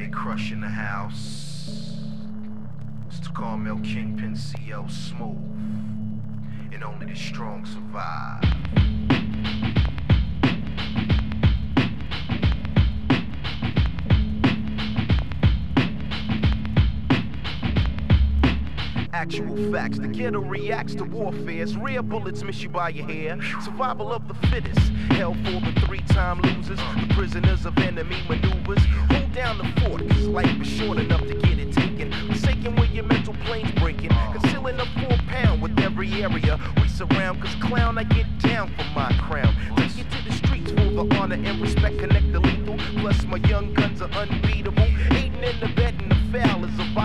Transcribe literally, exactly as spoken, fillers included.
Crush in the house. It's the Carmel Kingpin C L Smooth. And only the strong survive. Actual facts, the ghetto reacts to warfare's rare bullets miss you by your hair. Survival of the fittest, hell for the three-time losers, the prisoners of enemy maneuvers. Hold down the fort, cause life is short enough to get it taken. Forsaken where your mental plane's breaking, concealing a four pound with every area we surround. Cause clown, I get down for my crown. Take it to the streets for the honor and respect, connect the lethal. Plus my young guns are unbeatable. Aiding and abetting the foul is a